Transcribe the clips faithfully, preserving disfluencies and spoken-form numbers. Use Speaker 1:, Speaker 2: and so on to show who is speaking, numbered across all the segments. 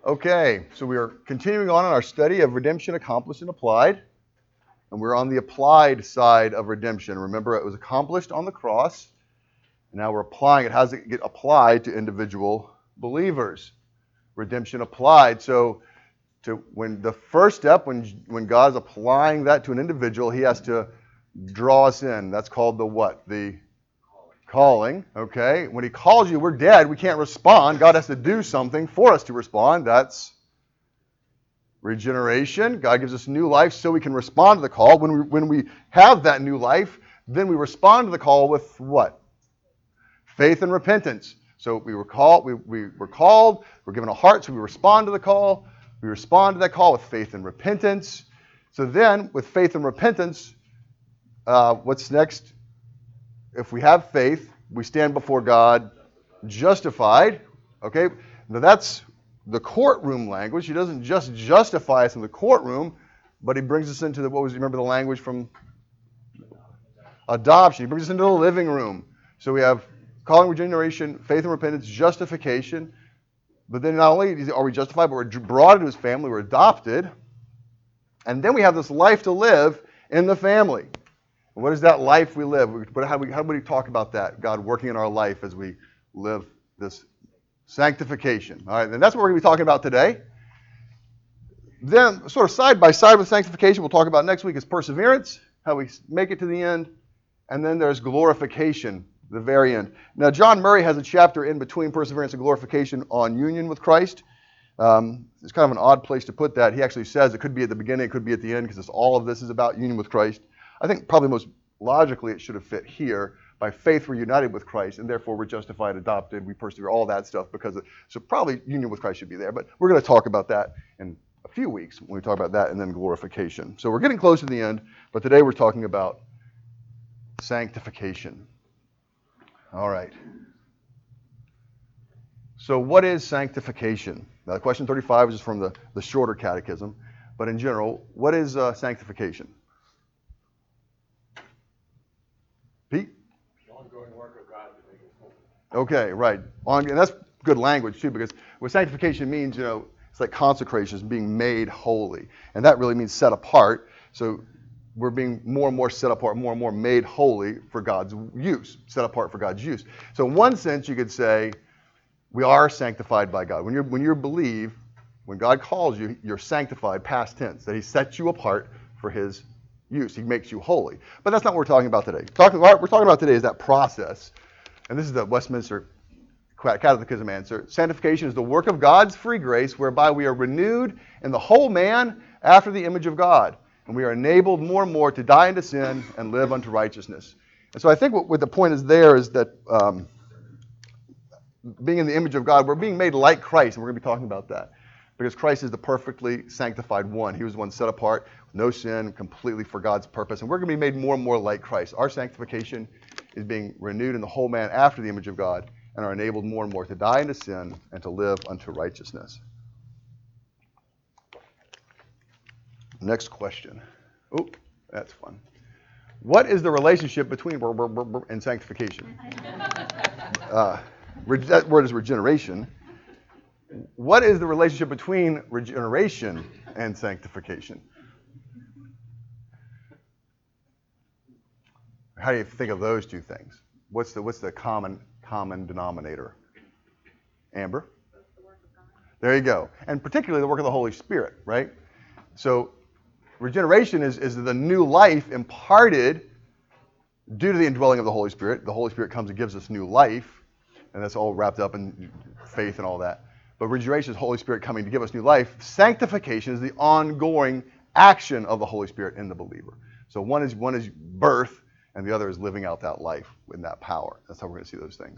Speaker 1: Okay, so we are continuing on in our study of redemption accomplished and applied. And we're on the applied side of redemption. Remember, it was accomplished on the cross. And now we're applying it. How does it get applied to individual believers? Redemption applied. So to when the first step, when, when God's applying that to an individual, he has to draw us in. That's called the what? The calling, okay? When he calls you, we're dead. We can't respond. God has to do something for us to respond. That's regeneration. God gives us new life so we can respond to the call. When we, when we have that new life, then we respond to the call with what? Faith and repentance. So we were called, we, we were called, we're given a heart, so we respond to the call. We respond to that call with faith and repentance. So then, with faith and repentance, uh, what's next? If we have faith, we stand before God justified. Okay? Now that's the courtroom language. He doesn't just justify us in the courtroom, but he brings us into the, what was, remember the language from adoption. He brings us into the living room. So we have calling, regeneration, faith and repentance, justification. But then not only are we justified, but we're brought into his family, we're adopted. And then we have this life to live in the family. And what is that life we live? How do we, how do we talk about that? God working in our life as we live this sanctification. All right, and that's what we're going to be talking about today. Then, sort of side by side with sanctification, we'll talk about next week is perseverance, how we make it to the end. And then there's glorification, the very end. Now, John Murray has a chapter in between perseverance and glorification on union with Christ. Um, it's kind of an odd place to put that. He actually says it could be at the beginning, it could be at the end, because all of this is about union with Christ. I think probably most logically it should have fit here. By faith we're united with Christ, and therefore we're justified, adopted, we persevere, all that stuff. Because of, so probably union with Christ should be there. But we're going to talk about that in a few weeks when we talk about that, and then glorification. So we're getting close to the end, but today we're talking about sanctification. All right. So what is sanctification? Now, question thirty-five is from the, the shorter catechism. But in general, what is uh, sanctification? Pete?
Speaker 2: The ongoing work of God to make us holy.
Speaker 1: Okay, right. On, and that's good language, too, because what sanctification means, you know, it's like consecration, is being made holy. And that really means set apart. So we're being more and more set apart, more and more made holy for God's use, set apart for God's use. So in one sense, you could say we are sanctified by God. When you're when you believe, when God calls you, you're sanctified, past tense, that he sets you apart for his use. He makes you holy. But that's not what we're talking about today. Talking, what we're talking about today is that process. And this is the Westminster Catechism answer. Sanctification is the work of God's free grace whereby we are renewed in the whole man after the image of God. And we are enabled more and more to die unto sin and live unto righteousness. And so I think what, what the point is there is that um, being in the image of God, we're being made like Christ. And we're going to be talking about that. Because Christ is the perfectly sanctified one. He was the one set apart, no sin, completely for God's purpose. And we're going to be made more and more like Christ. Our sanctification is being renewed in the whole man after the image of God and are enabled more and more to die unto sin and to live unto righteousness. Next question. Oh, that's fun. What is the relationship between brr, brr, brr, brr, and sanctification? Uh, that word is regeneration. What is the relationship between regeneration and sanctification? How do you think of those two things? What's the what's the common common denominator? Amber?
Speaker 3: The work of God.
Speaker 1: There you go. And particularly the work of the Holy Spirit, right? So regeneration is, is the new life imparted due to the indwelling of the Holy Spirit. The Holy Spirit comes and gives us new life, and that's all wrapped up in faith and all that. But regeneration is the Holy Spirit coming to give us new life. Sanctification is the ongoing action of the Holy Spirit in the believer. So one is one is birth, and the other is living out that life in that power. That's how we're going to see those things.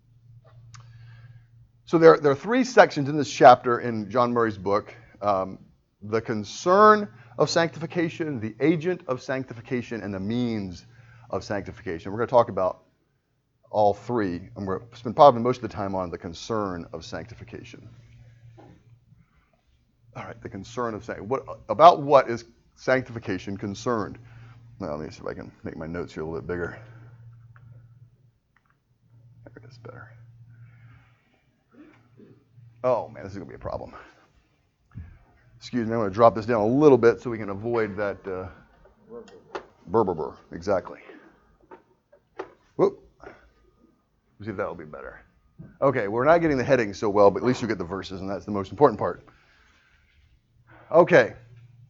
Speaker 1: So there, there are three sections in this chapter in John Murray's book. Um, the concern of sanctification, the agent of sanctification, and the means of sanctification. We're going to talk about all three, and we're going to spend probably most of the time on the concern of sanctification. All right, the concern of sanctification. What, about what is sanctification concerned? Now, let me see if I can make my notes here a little bit bigger. There it is, better. Oh, man, this is going to be a problem. Excuse me, I'm going to drop this down a little bit so we can avoid that. Uh, burr, burr, burr. Exactly. Whoop. Let's see if that'll be better. Okay, we're not getting the headings so well, but at least you get the verses, and that's the most important part. Okay.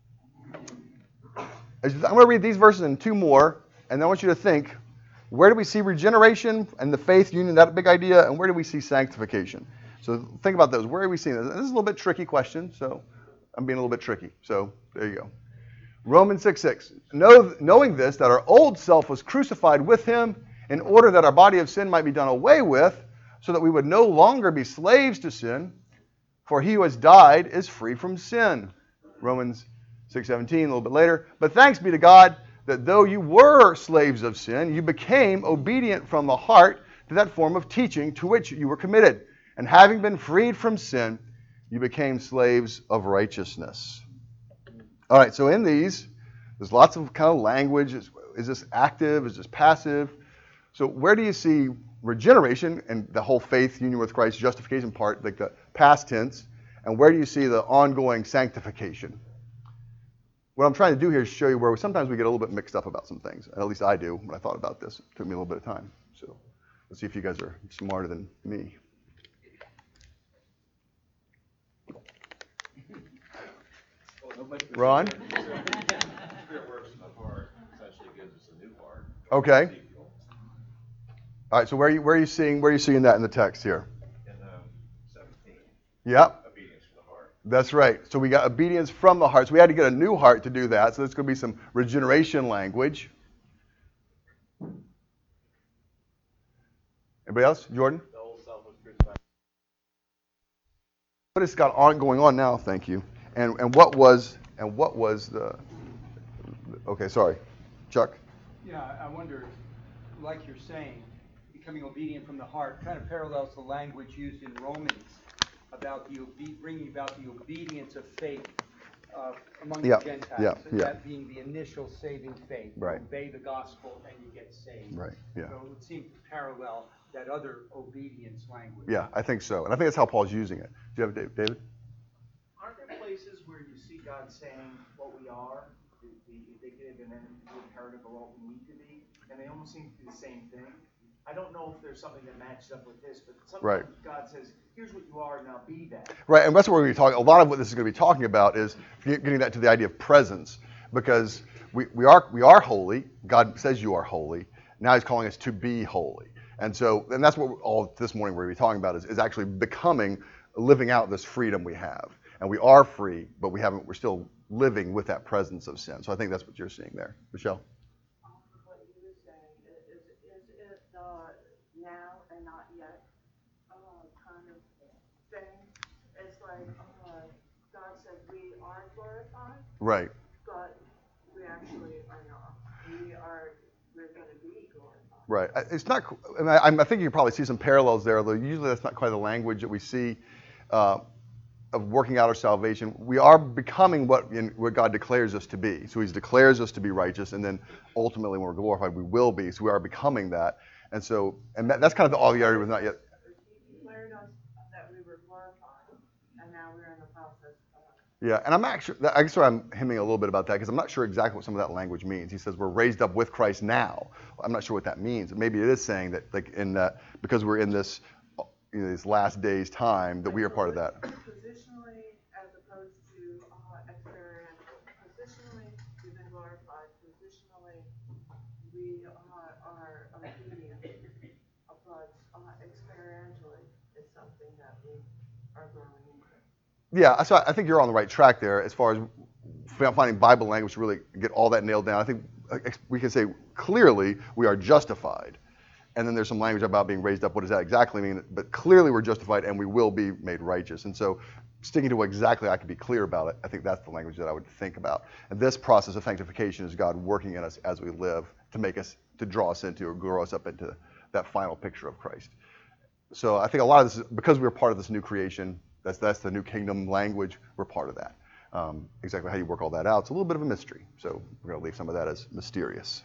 Speaker 1: I'm going to read these verses and two more, and then I want you to think, where do we see regeneration and the faith union, that big idea, and where do we see sanctification? So think about those. Where are we seeing this? This is a little bit tricky question, so I'm being a little bit tricky. So there you go. Romans six six. Know, knowing this, that our old self was crucified with him in order that our body of sin might be done away with, so that we would no longer be slaves to sin, for he who has died is free from sin. Romans six seventeen, a little bit later. But thanks be to God that though you were slaves of sin, you became obedient from the heart to that form of teaching to which you were committed. And having been freed from sin, you became slaves of righteousness. All right, so in these, there's lots of kind of language. Is, is this active? Is this passive? So where do you see regeneration and the whole faith union with Christ, justification part, like the past tense, and where do you see the ongoing sanctification? What I'm trying to do here is show you where we, sometimes we get a little bit mixed up about some things. At least I do when I thought about this. It took me a little bit of time. So let's see if you guys are smarter than me. Ron? Okay. All right. So where are you where are you seeing where are you seeing that in the text here?
Speaker 2: In um, seventeen.
Speaker 1: Yep.
Speaker 2: Obedience from the heart.
Speaker 1: That's right. So we got obedience from the heart. So we had to get a new heart to do that. So there's going to be some regeneration language. Anybody else? Jordan?
Speaker 2: The old self was crucified.
Speaker 1: What has got on going on now? Thank you. And and what was and what was the? Okay, sorry, Chuck.
Speaker 3: Yeah, I wonder, like you're saying, becoming obedient from the heart kind of parallels the language used in Romans about the obe- bringing about the obedience of faith uh, among
Speaker 1: Yeah,
Speaker 3: the Gentiles.
Speaker 1: yeah,
Speaker 3: and
Speaker 1: yeah.
Speaker 3: That being the initial saving faith.
Speaker 1: Right.
Speaker 3: Obey the gospel and you get saved.
Speaker 1: Right. Yeah.
Speaker 3: So it would seem to parallel that other obedience language.
Speaker 1: Yeah, I think so, and I think that's how Paul's using it. Do you have it, David?
Speaker 4: Aren't there places where you see God saying what we are, the, the indicative and then the imperative of what we need to be, and they almost seem to be the same thing? I don't know if there's something that matches up with this, but sometimes
Speaker 1: Right.
Speaker 4: God says, here's what you are, now be that.
Speaker 1: Right, and that's what we're going to be talking. A lot of what this is going to be talking about is getting that to the idea of presence, because we, we are we are holy. God says you are holy. Now He's calling us to be holy, and so and that's what all this morning we're going to be talking about is, is actually becoming, living out this freedom we have, and we are free, but we haven't. We're still living with that presence of sin. So I think that's what you're seeing there, Michelle.
Speaker 5: What you were saying, is, is it uh, now and not yet uh, kind of thing? It's like uh, God said we are glorified,
Speaker 1: Right.
Speaker 5: but we actually are not. We are, we're going to be glorified.
Speaker 1: Right. I- It's not. And I, I'm- I think you can probably see some parallels there, although usually that's not quite the language that we see uh, of working out our salvation. We are becoming what in, what God declares us to be. So He declares us to be righteous, and then ultimately, when we're glorified, we will be. So we are becoming that. And so, and that, that's kind of the all the area was not yet.
Speaker 5: He declared us that we were glorified, and now we're in the process of.
Speaker 1: Yeah, and I'm actually, I guess I'm hemming a little bit about that because I'm not sure exactly what some of that language means. He says we're raised up with Christ now. I'm not sure what that means. Maybe it is saying that, like in that, because we're in this, you know, this last days time, that we are part of that.
Speaker 5: Positionally, as opposed to uh, experiential. Positionally, we've been glorified. Positionally, we uh, are obedient. But uh, experientially, it's something that we are growing into.
Speaker 1: Yeah, so I think you're on the right track there as far as finding Bible language to really get all that nailed down. I think we can say clearly we are justified. And then there's some language about being raised up. What does that exactly mean? But clearly we're justified and we will be made righteous. And so sticking to what exactly I can be clear about it, I think that's the language that I would think about. And this process of sanctification is God working in us as we live to make us, to draw us into or grow us up into that final picture of Christ. So I think a lot of this is, because we're part of this new creation, that's that's the new kingdom language, we're part of that. Um, exactly how you work all that out, it's a little bit of a mystery. So we're going to leave some of that as mysterious.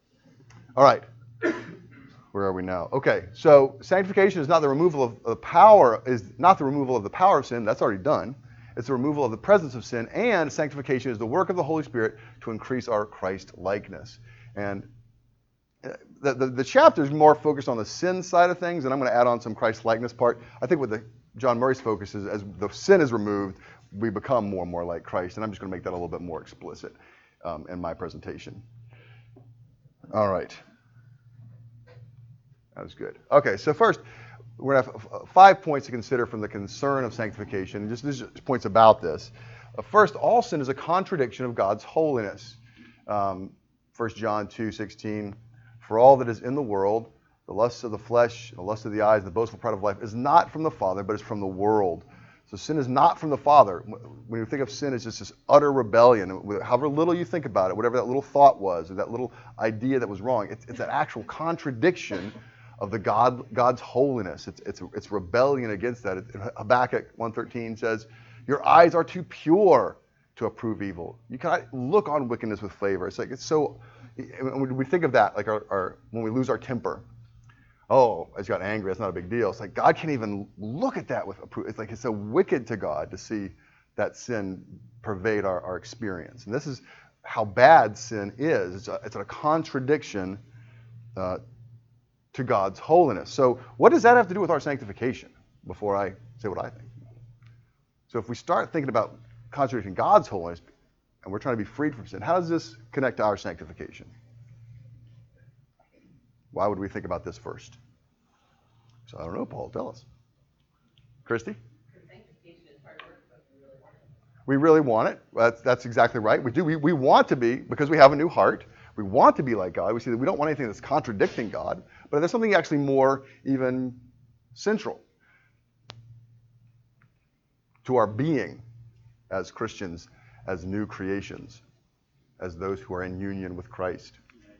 Speaker 1: All right. Where are we now? Okay, so sanctification is not the removal of the power, is not the removal of the power of sin. That's already done. it's the removal of the presence of sin, and sanctification is the work of the Holy Spirit to increase our Christ likeness. And the, the, the chapter is more focused on the sin side of things, and I'm going to add on some Christ likeness part. I think what the John Murray's focus is, as the sin is removed, we become more and more like Christ, and I'm just going to make that a little bit more explicit um, in my presentation. All right. That was good. Okay, so first, we're going to have five points to consider from the concern of sanctification. Just, just points about this. Uh, first, all sin is a contradiction of God's holiness. Um, First John two sixteen, for all that is in the world, the lusts of the flesh, the lusts of the eyes, and the boastful pride of life is not from the Father, but is from the world. So sin is not from the Father. When you think of sin, it's just this utter rebellion. However little you think about it, whatever that little thought was, or that little idea that was wrong, it's, it's an actual contradiction of the God, God's holiness. It's, it's, it's rebellion against that. It, Habakkuk one thirteen says, your eyes are too pure to approve evil. You cannot look on wickedness with favor. It's like, it's so, when we think of that, like our, our when we lose our temper, oh, I just got angry, that's not a big deal. It's like God can't even look at that with approval. It's like it's so wicked to God to see that sin pervade our, our experience. And this is how bad sin is. It's a, it's a contradiction uh, to God's holiness. So what does that have to do with our sanctification, before I say what I think? So if we start thinking about contradicting God's holiness, and we're trying to be freed from sin, how does this connect to our sanctification? Why would we think about this first? So I don't know, Paul, tell us. Christy?
Speaker 6: Sanctification is hard work, but we really want it.
Speaker 1: We really want it. That's, that's exactly right. We do. We, we want to be, because we have a new heart. We want to be like God. We see that we don't want anything that's contradicting God, but there's something actually more even central to our being as Christians, as new creations, as those who are in union with Christ.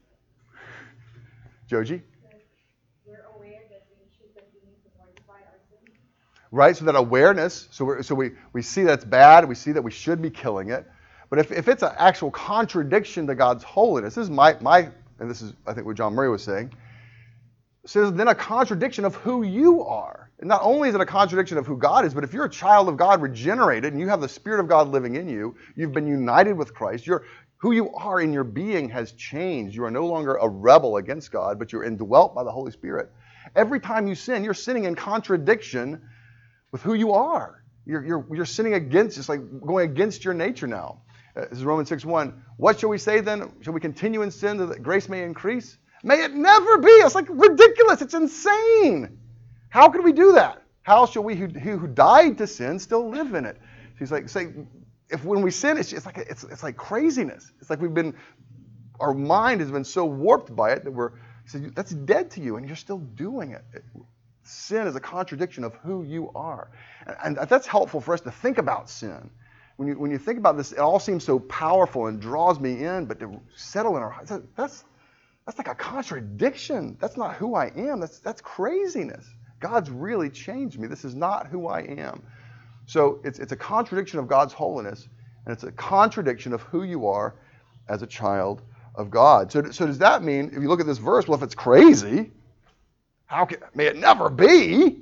Speaker 1: Joji?
Speaker 7: We're aware that we should continue to mortify our sins.
Speaker 1: Right, so that awareness, so, we're, so we, we see that's bad, we see that we should be killing it. But if, if it's an actual contradiction to God's holiness, this is my, my, and this is, I think, what John Murray was saying, so then a contradiction of who you are. And not only is it a contradiction of who God is, but if you're a child of God regenerated and you have the Spirit of God living in you, you've been united with Christ, you're, who you are in your being has changed. You are no longer a rebel against God, but you're indwelt by the Holy Spirit. Every time you sin, you're sinning in contradiction with who you are. You're, you're, you're sinning against, it's like going against your nature now. Uh, this is Romans six one. What shall we say then? Shall we continue in sin that grace may increase? May it never be. It's like ridiculous. It's insane. How could we do that? How shall we who, who died to sin still live in it? He's like, say, if when we sin, it's just like it's it's like craziness. It's like we've been, our mind has been so warped by it that we're. He said, that's dead to you, and you're still doing it. it. Sin is a contradiction of who you are, and, and that's helpful for us to think about sin. When you when you think about this, it all seems so powerful and draws me in, but to settle in our hearts, that's that's like a contradiction. That's not who I am. That's that's craziness. God's really changed me. This is not who I am. So it's it's a contradiction of God's holiness, and it's a contradiction of who you are as a child of God. So, so does that mean, if you look at this verse, well, if it's crazy, how can, may it never be?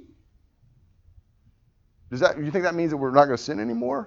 Speaker 1: Does that, do you think that means that we're not going to sin anymore?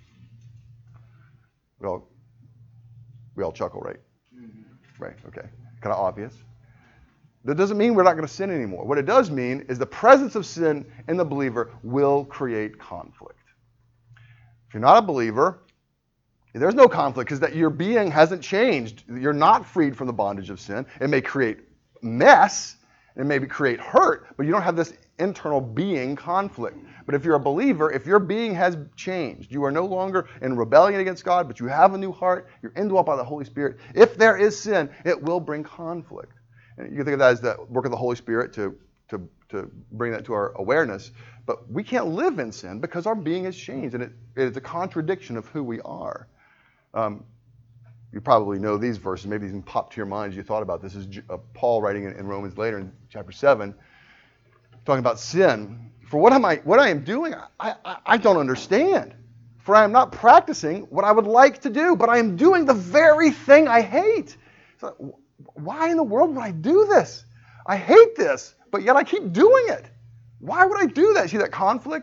Speaker 1: Well, we all chuckle, right? Mm-hmm. Right, okay. Kind of obvious. That doesn't mean we're not going to sin anymore. What it does mean is the presence of sin in the believer will create conflict. If you're not a believer, there's no conflict because that your being hasn't changed. You're not freed from the bondage of sin. It may create mess, it may create hurt, but you don't have this internal being conflict. But if you're a believer, if your being has changed, you are no longer in rebellion against God, but you have a new heart, you're indwelt by the Holy Spirit. If there is sin, it will bring conflict. And you can think of that as the work of the Holy Spirit to, to, to bring that to our awareness. But we can't live in sin because our being has changed, and it, it is a contradiction of who we are. Um, you probably know these verses. Maybe these pop to your mind as you thought about this. This is uh, Paul writing in, in Romans later in chapter seven, talking about sin. For what am I? What I am doing, I, I, I don't understand. For I am not practicing what I would like to do, but I am doing the very thing I hate. So, why in the world would I do this? I hate this, but yet I keep doing it. Why would I do that? See that conflict?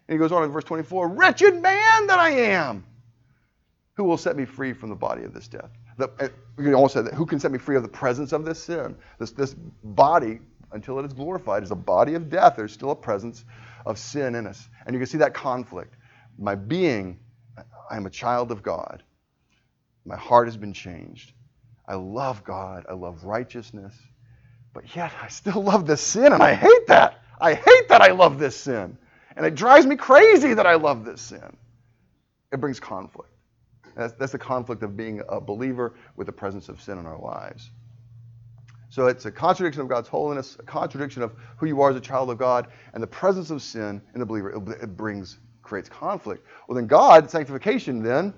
Speaker 1: And he goes on in verse twenty-four, wretched man that I am, who will set me free from the body of this death? The, uh, you can also say that, who can set me free of the presence of this sin? This, this body, until it is glorified, is a body of death. There's still a presence of sin in us. And you can see that conflict. My being, I am a child of God. My heart has been changed. I love God. I love righteousness. But yet, I still love this sin, and I hate that. I hate that I love this sin. And it drives me crazy that I love this sin. It brings conflict. That's, that's the conflict of being a believer with the presence of sin in our lives. So it's a contradiction of God's holiness, a contradiction of who you are as a child of God, and the presence of sin in the believer. It, it brings, creates conflict. Well, then God, sanctification, then.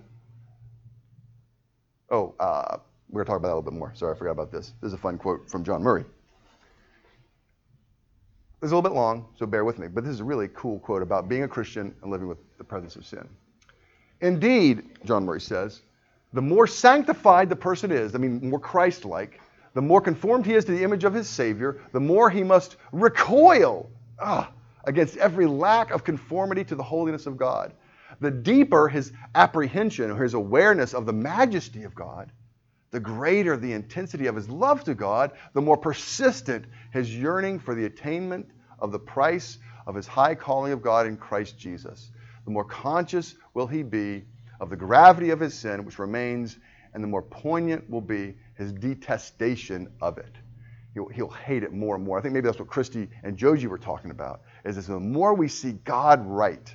Speaker 1: Oh, uh, we're going to talk about that a little bit more. Sorry, I forgot about this. This is a fun quote from John Murray. It's a little bit long, so bear with me. But this is a really cool quote about being a Christian and living with the presence of sin. Indeed, John Murray says, the more sanctified the person is, I mean, more Christ-like, the more conformed he is to the image of his Savior, the more he must recoil ah, against every lack of conformity to the holiness of God. The deeper his apprehension or his awareness of the majesty of God, the greater the intensity of his love to God, the more persistent his yearning for the attainment of the price of his high calling of God in Christ Jesus. The more conscious will he be of the gravity of his sin, which remains, and the more poignant will be his detestation of it. He'll, he'll hate it more and more. I think maybe that's what Christy and Joji were talking about, is that the more we see God right,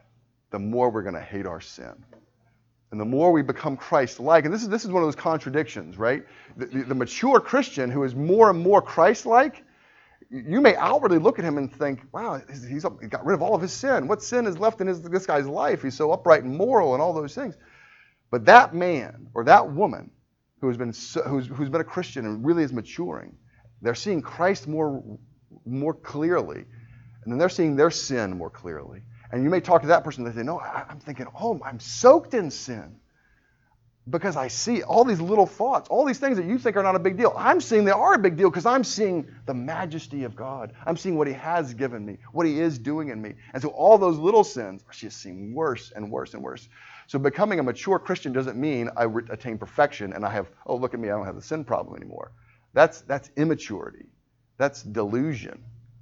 Speaker 1: the more we're going to hate our sin. And the more we become Christ-like, and this is this is one of those contradictions, right? The, the, the mature Christian who is more and more Christ-like, you may outwardly look at him and think, wow, he's, he's he got rid of all of his sin. What sin is left in his, this guy's life? He's so upright and moral and all those things. But that man or that woman who has been so, who's, who's been a Christian and really is maturing, they're seeing Christ more, more clearly, and then they're seeing their sin more clearly. And you may talk to that person and they say, no, I, I'm thinking, oh, I'm soaked in sin. Because I see all these little thoughts, all these things that you think are not a big deal. I'm seeing they are a big deal because I'm seeing the majesty of God. I'm seeing what he has given me, what he is doing in me. And so all those little sins are just seeming worse and worse and worse. So becoming a mature Christian doesn't mean I re- attain perfection and I have, oh, look at me, I don't have the sin problem anymore. That's, that's immaturity. That's delusion.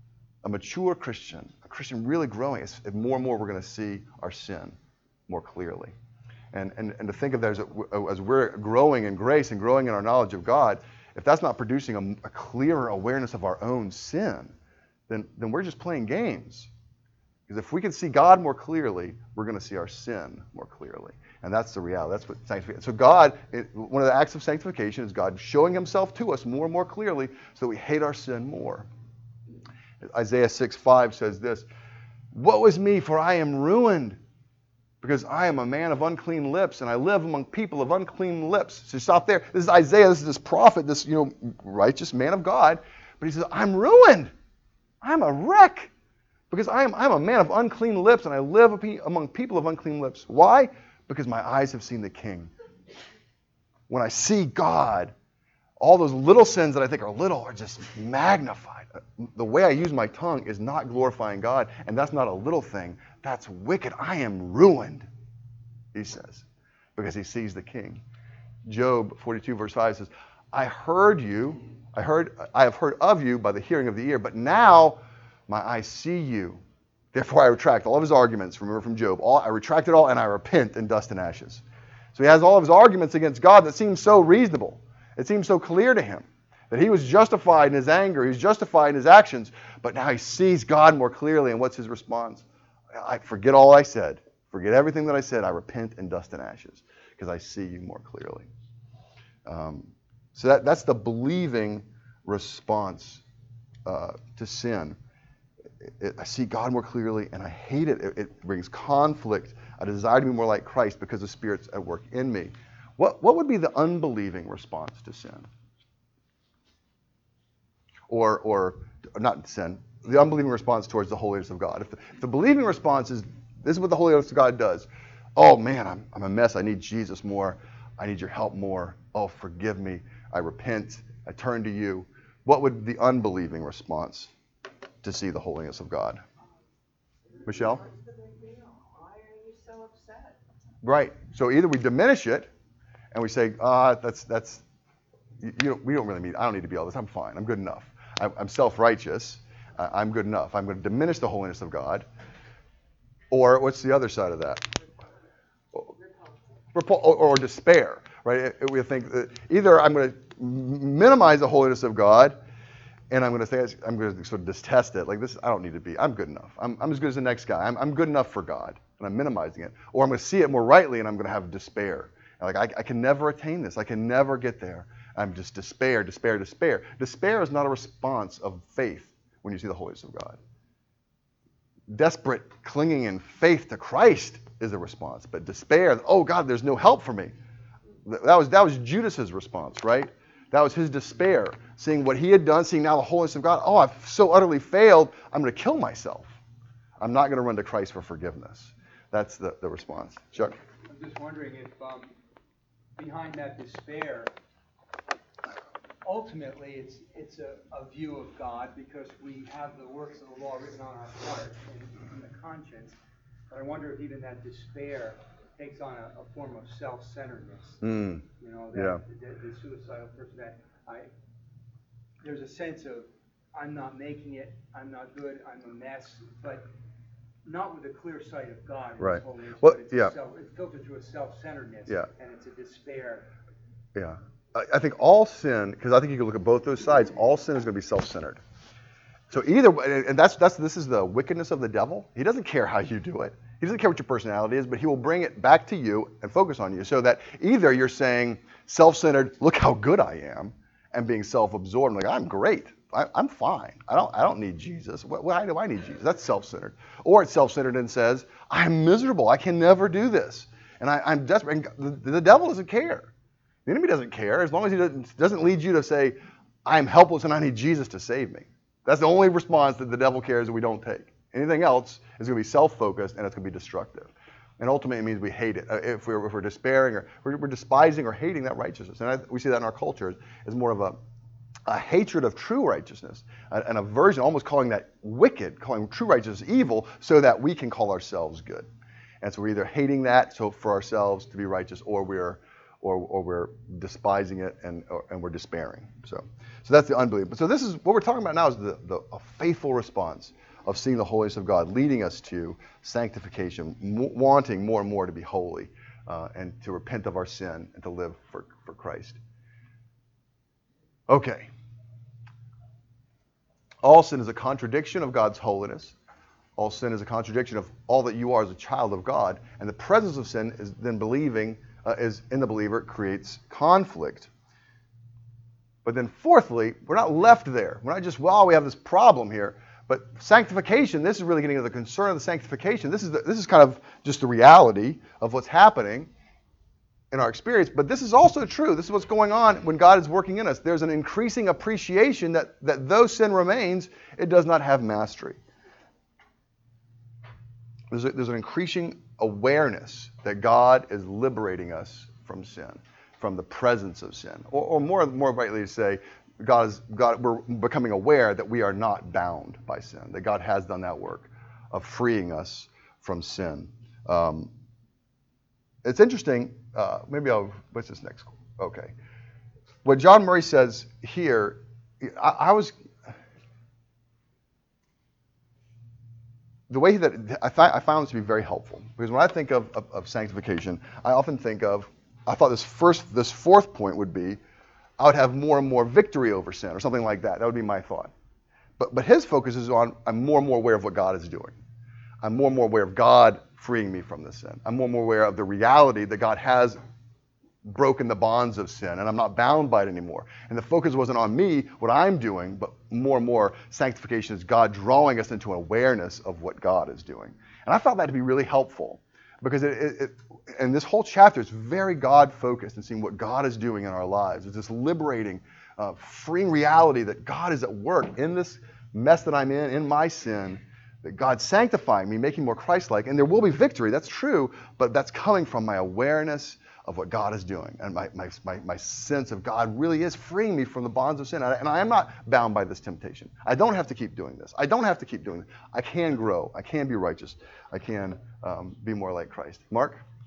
Speaker 1: A mature Christian, a Christian really growing, is more and more we're going to see our sin more clearly. And, and, and to think of that as, a, as we're growing in grace and growing in our knowledge of God, if that's not producing a, a clearer awareness of our own sin, then, then we're just playing games. Because if we can see God more clearly, we're going to see our sin more clearly. And that's the reality. That's what sanctification. So God, it, one of the acts of sanctification is God showing himself to us more and more clearly so that we hate our sin more. Isaiah six five says this, woe is me, for I am ruined, because I am a man of unclean lips, and I live among people of unclean lips. So stop there. This is Isaiah, this is this prophet, this, you know, righteous man of God. But he says, I'm ruined. I'm a wreck. Because I am I'm a man of unclean lips, and I live among people of unclean lips. Why? Because my eyes have seen the King. When I see God, all those little sins that I think are little are just magnified. The way I use my tongue is not glorifying God, and that's not a little thing. That's wicked. I am ruined, he says, because he sees the King. Job forty-two verse five says, I heard you, I heard, I have heard of you by the hearing of the ear, but now my eyes see you. Therefore I retract all of his arguments, remember from Job. All, I retract it all, and I repent in dust and ashes. So he has all of his arguments against God that seem so reasonable. It seems so clear to him that he was justified in his anger. He was justified in his actions. But now he sees God more clearly. And what's his response? I forget all I said. Forget everything that I said. I repent in dust and ashes because I see you more clearly. Um, so that, that's the believing response uh, to sin. It, it, I see God more clearly and I hate it. it. It brings conflict. I desire to be more like Christ because the Spirit's at work in me. What, what would be the unbelieving response to sin? Or, or not sin, the unbelieving response towards the holiness of God. If the, if the believing response is, this is what the holiness of God does. Oh man, I'm, I'm a mess. I need Jesus more. I need your help more. Oh, forgive me. I repent. I turn to you. What would the unbelieving response to see the holiness of God? Michelle?
Speaker 5: What's the
Speaker 1: Right. So either we diminish it and we say, ah, that's, that's, you, you know, we don't really need, I don't need to be all this. I'm fine. I'm good enough. I'm, I'm self-righteous. Uh, I'm good enough. I'm going to diminish the holiness of God. Or what's the other side of that? Repul- Or, or despair, right? We think that either I'm going to minimize the holiness of God, and I'm going to say I'm going to sort of detest it. Like this, I don't need to be. I'm good enough. I'm, I'm as good as the next guy. I'm, I'm good enough for God, and I'm minimizing it. Or I'm going to see it more rightly, and I'm going to have despair. Like I, I can never attain this. I can never get there. I'm just despair, despair, despair. Despair is not a response of faith when you see the holiness of God. Desperate clinging in faith to Christ is a response, but despair, oh God, there's no help for me. That was that was Judas's response, right? That was his despair, seeing what he had done, seeing now the holiness of God. Oh, I've so utterly failed, I'm going to kill myself. I'm not going to run to Christ for forgiveness. That's the, the response. Chuck?
Speaker 3: I'm just wondering if um, behind that despair, ultimately it's it's a, a view of God because we have the works of the law written on our heart and in the conscience. But I wonder if even that despair takes on a, a form of self-centeredness.
Speaker 1: Mm.
Speaker 3: You know, that,
Speaker 1: Yeah.
Speaker 3: the, the suicidal person that I, there's a sense of, I'm not making it, I'm not good, I'm a mess, but not with a clear sight of God in
Speaker 1: Right.
Speaker 3: His holiness,
Speaker 1: Well,
Speaker 3: but it's,
Speaker 1: yeah.
Speaker 3: a self, it's filtered through a self-centeredness,
Speaker 1: Yeah.
Speaker 3: and it's a despair.
Speaker 1: Yeah. I, I think all sin, because I think you can look at both those sides, all sin is going to be self-centered. So either way, and that's that's this is the wickedness of the devil. He doesn't care how you do it. He doesn't care what your personality is, but he will bring it back to you and focus on you so that either you're saying self-centered, look how good I am, and being self-absorbed, like I'm great. I, I'm fine. I don't I don't need Jesus. Why, why do I need Jesus? That's self-centered. Or it's self-centered and says, I'm miserable. I can never do this. And I, I'm desperate. And the, the devil doesn't care. The enemy doesn't care as long as he doesn't, doesn't lead you to say, I'm helpless and I need Jesus to save me. That's the only response that the devil cares that we don't take. Anything else is going to be self-focused and it's going to be destructive. And ultimately it means we hate it. Uh, If we're, if we're despairing or we're, we're despising or hating that righteousness. And I, we see that in our culture as more of a, a hatred of true righteousness, an aversion, almost calling that wicked, calling true righteousness evil so that we can call ourselves good. And so we're either hating that so for ourselves to be righteous or we're Or, or we're despising it and or, and we're despairing. So, so that's the unbelief. But so this is what we're talking about now is the, the a faithful response of seeing the holiness of God, leading us to sanctification, m- wanting more and more to be holy, uh, and to repent of our sin and to live for, for Christ. Okay. All sin is a contradiction of God's holiness. All sin is a contradiction of all that you are as a child of God. And the presence of sin is then believing. Uh, is in the believer creates conflict. But then fourthly, we're not left there. We're not just, well, we have this problem here. But sanctification, this is really getting into the concern of the sanctification. This is the, this is kind of just the reality of what's happening in our experience. But this is also true. This is what's going on when God is working in us. There's an increasing appreciation that, that though sin remains, it does not have mastery. There's, a, there's an increasing awareness that God is liberating us from sin, from the presence of sin. Or, or more, more rightly to say, God is, God, we're becoming aware that we are not bound by sin, that God has done that work of freeing us from sin. Um, it's interesting, uh, maybe I'll, what's this next? Okay. What John Murray says here, I, I was... The way that I, th- I found this to be very helpful, because when I think of, of, of sanctification, I often think of, I thought this first, this fourth point would be, I would have more and more victory over sin, or something like that. That would be my thought. But but his focus is on, I'm more and more aware of what God is doing. I'm more and more aware of God freeing me from this sin. I'm more and more aware of the reality that God has broken the bonds of sin, and I'm not bound by it anymore. And the focus wasn't on me, what I'm doing, but more and more sanctification is God drawing us into an awareness of what God is doing. And I found that to be really helpful, because it, it, it and this whole chapter is very God-focused and seeing what God is doing in our lives. It's this liberating, uh, freeing reality that God is at work in this mess that I'm in, in my sin, that God's sanctifying me, making me more Christ-like, and there will be victory, that's true, but that's coming from my awareness of what God is doing, and my, my, my, my sense of God really is freeing me from the bonds of sin, and I am not bound by this temptation. I don't have to keep doing this. I don't have to keep doing this. I can grow. I can be righteous. I can um, be more like Christ. Mark?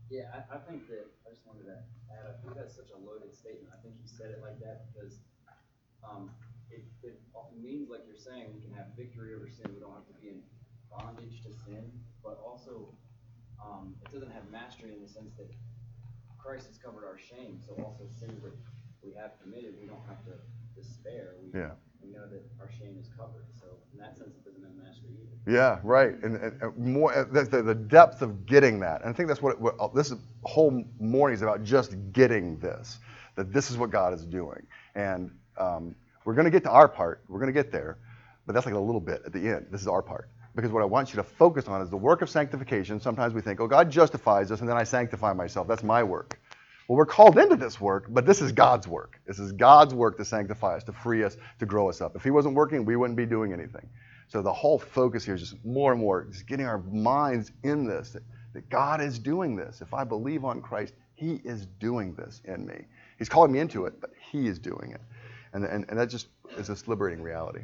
Speaker 8: Yeah, I, I think that, I just wanted to add, I think that's such a loaded statement. I think you said it like that because um, it, it often means, like you're saying, we can have victory over sin. We don't have to be in bondage to sin, but also um, it doesn't have mastery in the sense that Christ has covered our shame. So also sins that we have committed, we don't have to despair. We,
Speaker 1: Yeah.
Speaker 8: we know that our shame is covered. So in that sense, it doesn't have mastery either.
Speaker 1: Yeah, right. And, and, and more uh, the, the, the depth of getting that. And I think that's what, it, what uh, this whole morning is about, just getting this, that this is what God is doing. And um, we're going to get to our part. We're going to get there. But that's like a little bit at the end. This is our part. Because what I want you to focus on is the work of sanctification. Sometimes we think, oh, God justifies us, and then I sanctify myself. That's my work. Well, we're called into this work, but this is God's work. This is God's work to sanctify us, to free us, to grow us up. If he wasn't working, we wouldn't be doing anything. So the whole focus here is just more and more, just getting our minds in this, that, that God is doing this. If I believe on Christ, he is doing this in me. He's calling me into it, but he is doing it. And, and, and that just is this liberating reality.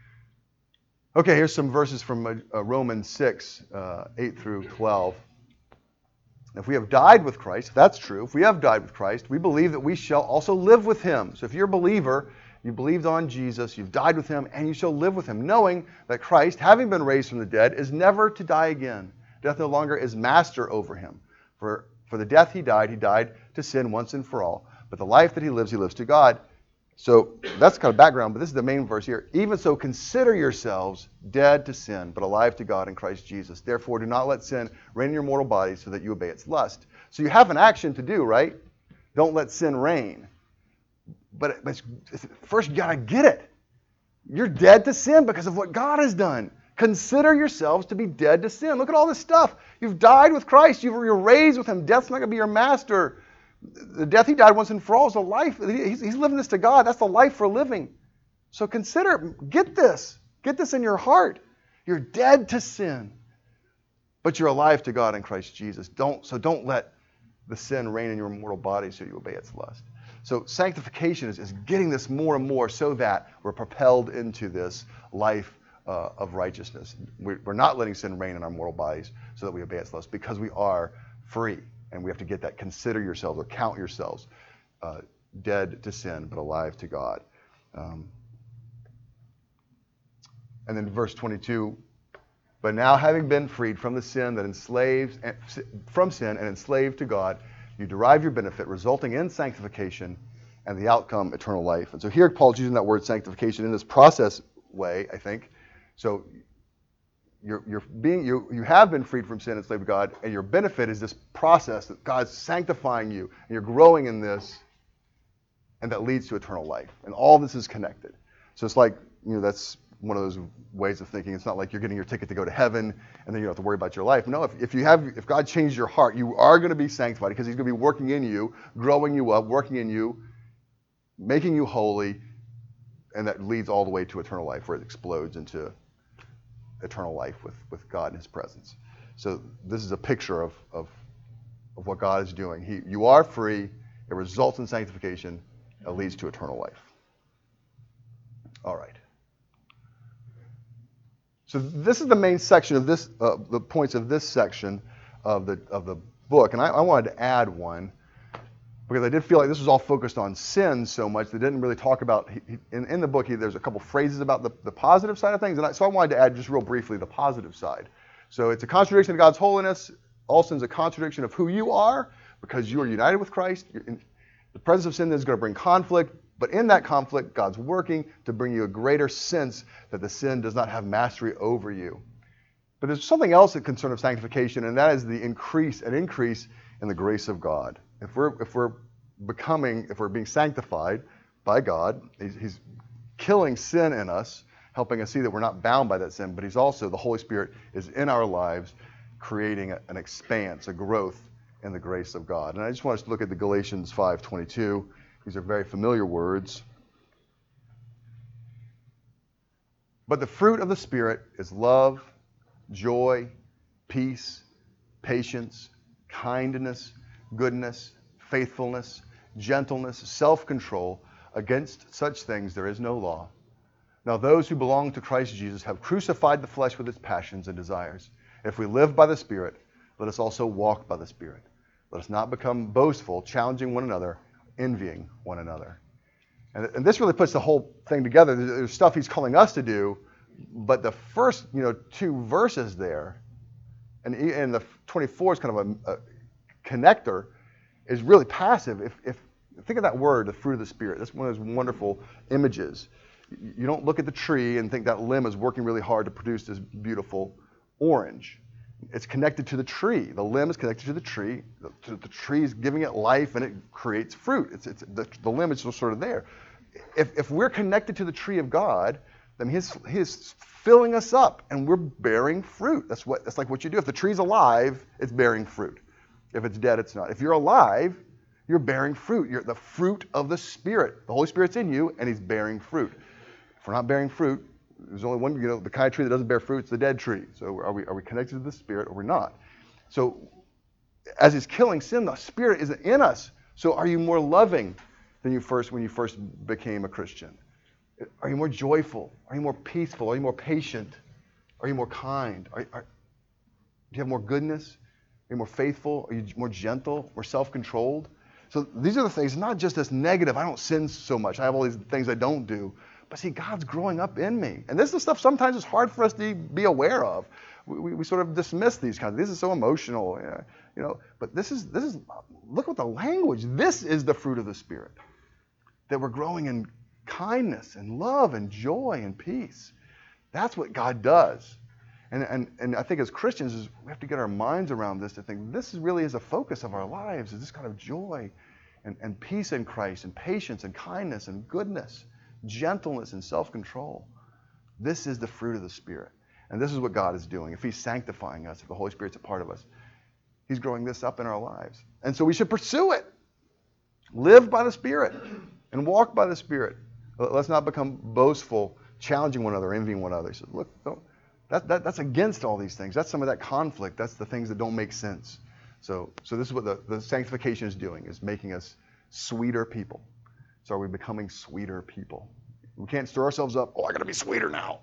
Speaker 1: Okay, here's some verses from uh, Romans six, uh, eight through twelve. If we have died with Christ, if that's true, if we have died with Christ, we believe that we shall also live with him. So if you're a believer, you believed on Jesus, you've died with him, and you shall live with him, knowing that Christ, having been raised from the dead, is never to die again. Death no longer is master over him. For, for the death he died, he died to sin once and for all. But the life that he lives, he lives to God. So that's kind of background, but this is the main verse here. Even so, consider yourselves dead to sin, but alive to God in Christ Jesus. Therefore, do not let sin reign in your mortal bodies so that you obey its lust. So you have an action to do, right? Don't let sin reign. But, but first, you got to get it. You're dead to sin because of what God has done. Consider yourselves to be dead to sin. Look at all this stuff. You've died with Christ. You're raised with him. Death's not going to be your master. The death he died once and for all is a life. He's, he's living this to God. That's the life for living. So consider, get this. Get this in your heart. You're dead to sin, but you're alive to God in Christ Jesus. Don't so don't let the sin reign in your mortal body so you obey its lust. So sanctification is, is getting this more and more so that we're propelled into this life uh, of righteousness. We're, we're not letting sin reign in our mortal bodies so that we obey its lust, because we are free. And we have to get that. Consider yourselves, or count yourselves, uh, dead to sin, but alive to God. Um, and then verse twenty-two, but now having been freed from the sin that enslaves, from sin and enslaved to God, you derive your benefit, resulting in sanctification and the outcome, eternal life. And so here Paul's using that word sanctification in this process way, I think. So You're, you're being, you, you have been freed from sin and slave to God, and your benefit is this process that God's sanctifying you, and you're growing in this, and that leads to eternal life. And all this is connected. So it's like, you know, that's one of those ways of thinking. It's not like you're getting your ticket to go to heaven, and then you don't have to worry about your life. No, if, if you have, if God changed your heart, you are going to be sanctified, because he's going to be working in you, growing you up, working in you, making you holy, and that leads all the way to eternal life, where it explodes into eternal life with, with God in his presence. So this is a picture of, of, of what God is doing. He, you are free. It results in sanctification. It leads to eternal life. All right. So this is the main section of this, uh, the points of this section of the of the book. And I, I wanted to add one, because I did feel like this was all focused on sin so much. They didn't really talk about, he, he, in, in the book, he, there's a couple phrases about the, the positive side of things. And I, so I wanted to add just real briefly the positive side. So it's a contradiction of God's holiness. All sin's a contradiction of who you are, because you are united with Christ. In, the presence of sin is going to bring conflict. But in that conflict, God's working to bring you a greater sense that the sin does not have mastery over you. But there's something else in concern of sanctification, and that is the increase, an increase in the grace of God. If we're if we're becoming, if we're being sanctified by God, he's, he's killing sin in us, helping us see that we're not bound by that sin, but he's also, the Holy Spirit is in our lives, creating a, an expanse, a growth in the grace of God. And I just want us to look at the Galatians five twenty-two. These are very familiar words. But the fruit of the Spirit is love, joy, peace, patience, kindness, goodness, faithfulness, gentleness, self-control. Against such things there is no law. Now those who belong to Christ Jesus have crucified the flesh with its passions and desires. If we live by the Spirit, let us also walk by the Spirit. Let us not become boastful, challenging one another, envying one another. And, and this really puts the whole thing together. There's, there's stuff he's calling us to do, but the first, you know, two verses there, and, and the twenty-four is kind of a, a connector, is really passive. If, if think of that word, the fruit of the Spirit. That's one of those wonderful images. You don't look at the tree and think that limb is working really hard to produce this beautiful orange. It's connected to the tree. The limb is connected to the tree. The, the tree is giving it life, and it creates fruit. It's, it's the, the limb is just sort of there. If, if we're connected to the tree of God, then He's, He's filling us up, and we're bearing fruit. That's what. That's like what you do. If the tree's alive, it's bearing fruit. If it's dead, it's not. If you're alive, you're bearing fruit. You're the fruit of the Spirit. The Holy Spirit's in you, and He's bearing fruit. If we're not bearing fruit, there's only one, you know, the kind of tree that doesn't bear fruit, it's the dead tree. So are we are we connected to the Spirit or we're not? So as He's killing sin, the Spirit is in us. So are you more loving than you first when you first became a Christian? Are you more joyful? Are you more peaceful? Are you more patient? Are you more kind? Are, are, do you have more goodness? Are you more faithful? Are you more gentle? More self-controlled? So these are the things, not just this negative, I don't sin so much. I have all these things I don't do. But see, God's growing up in me. And this is stuff sometimes it's hard for us to be aware of. We, we, we sort of dismiss these kinds of, this is so emotional, you know. But this is, this is, look at the language. This is the fruit of the Spirit. That we're growing in kindness and love and joy and peace. That's what God does. And, and, and I think as Christians, is we have to get our minds around this to think this really is a focus of our lives, is this kind of joy and, and peace in Christ and patience and kindness and goodness. Gentleness and self-control. This is the fruit of the Spirit. And this is what God is doing. If He's sanctifying us, if the Holy Spirit's a part of us, He's growing this up in our lives. And so we should pursue it. Live by the Spirit and walk by the Spirit. Let's not become boastful, challenging one another, envying one another. He said, look, don't, that, that, that's against all these things. That's some of that conflict. That's the things that don't make sense. So, so this is what the, the sanctification is doing, is making us sweeter people. So are we becoming sweeter people? We can't stir ourselves up, oh, I got to be sweeter now.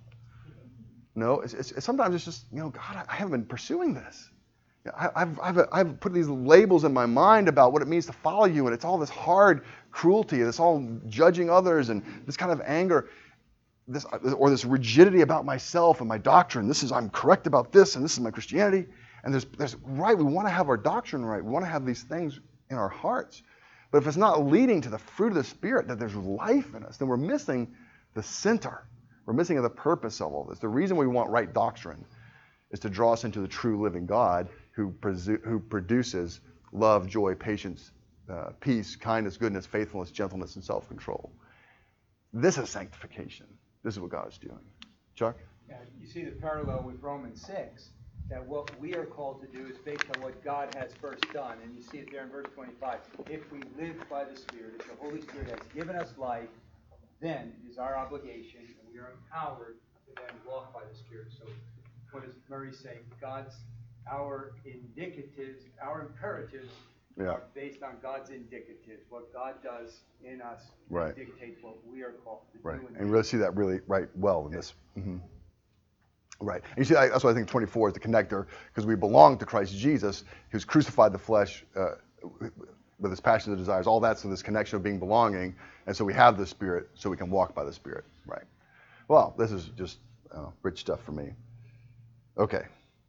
Speaker 1: No, it's, it's, sometimes it's just, you know, God, I haven't been pursuing this. I, I've, I've, I've put these labels in my mind about what it means to follow you, and it's all this hard cruelty, and it's all judging others, and this kind of anger, this or this rigidity about myself and my doctrine. This is, I'm correct about this, and this is my Christianity. And there's, there's right, we want to have our doctrine right. We want to have these things in our hearts. But if it's not leading to the fruit of the Spirit, that there's life in us, then we're missing the center. We're missing the purpose of all this. The reason we want right doctrine is to draw us into the true living God who, presu- who produces love, joy, patience, uh, peace, kindness, goodness, faithfulness, gentleness, and self-control. This is sanctification. This is what God is doing. Chuck?
Speaker 3: Yeah, you see the parallel with Romans six. That what we are called to do is based on what God has first done. And you see it there in verse twenty-five. If we live by the Spirit, if the Holy Spirit has given us life, then it is our obligation, and we are empowered to then walk by the Spirit. So what does Murray say? God's, our indicatives, our imperatives
Speaker 1: Yeah.
Speaker 3: are based on God's indicatives. What God does in us
Speaker 1: Right.
Speaker 3: dictates what we are called to
Speaker 1: Right.
Speaker 3: do.
Speaker 1: And you really see that really right well in this. Mm-hmm. Right. And you see, I, that's why I think twenty-four is the connector, because we belong to Christ Jesus, who's crucified the flesh uh, with his passions and desires, all that's in this connection of being belonging. And so we have the Spirit, so we can walk by the Spirit. Right. Well, this is just uh, rich stuff for me. Okay.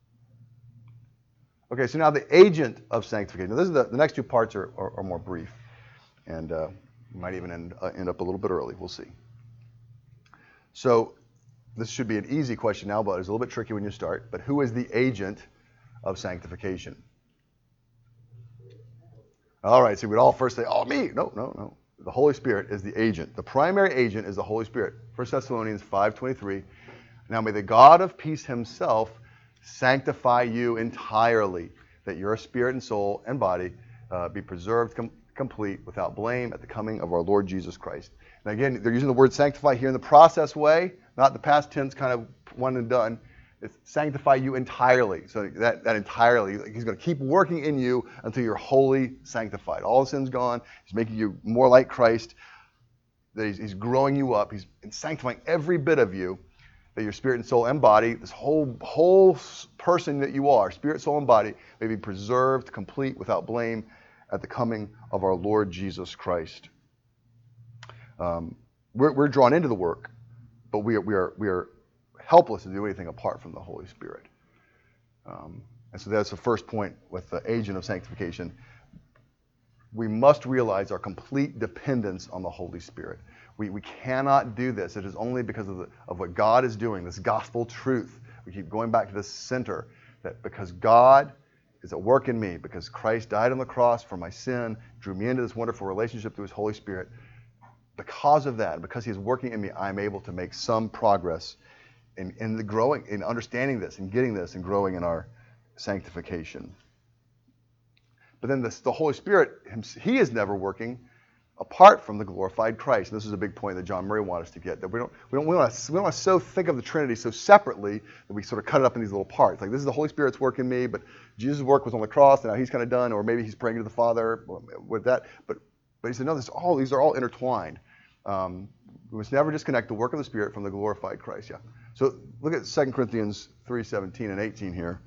Speaker 1: Okay, so now the agent of sanctification. Now, this is the, the next two parts are, are, are more brief, and uh, might even end, uh, end up a little bit early. We'll see. So this should be an easy question now, but it's a little bit tricky when you start. But who is the agent of sanctification? All right, so we'd all first say, oh, me. No, no, no. The Holy Spirit is the agent. The primary agent is the Holy Spirit. First Thessalonians five twenty-three. Now may the God of peace himself sanctify you entirely, that your spirit and soul and body uh, be preserved com- complete without blame at the coming of our Lord Jesus Christ. And again, they're using the word sanctify here in the process way, not the past tense kind of one and done. It's sanctify you entirely. So that, that entirely, he's going to keep working in you until you're wholly sanctified. All the sin's gone. He's making you more like Christ. That he's, he's growing you up. He's sanctifying every bit of you. that your spirit and soul and body, this whole whole person that you are, spirit, soul, and body, may be preserved, complete, without blame, at the coming of our Lord Jesus Christ. Um, we're, we're drawn into the work, but we are, we are we are helpless to do anything apart from the Holy Spirit. Um, and so that's the first point with the agent of sanctification. We must realize our complete dependence on the Holy Spirit. We, we cannot do this. It is only because of, the, of what God is doing, this gospel truth. We keep going back to this center, that because God is at work in me, because Christ died on the cross for my sin, drew me into this wonderful relationship through his Holy Spirit, because of that, because he is working in me, I'm able to make some progress in, in the growing, in understanding this, and getting this, and growing in our sanctification. But then this, the Holy Spirit, he is never working apart from the glorified Christ. And this is a big point that John Murray wanted us to get, that we don't we don't we want to we don't want to so think of the Trinity so separately that we sort of cut it up in these little parts. Like, this is the Holy Spirit's work in me, but Jesus' work was on the cross, and now he's kind of done, or maybe he's praying to the Father with that. But but he said, no, this all these are all intertwined. Um, we must never disconnect the work of the Spirit from the glorified Christ. Yeah. So look at Second Corinthians three seventeen and eighteen here.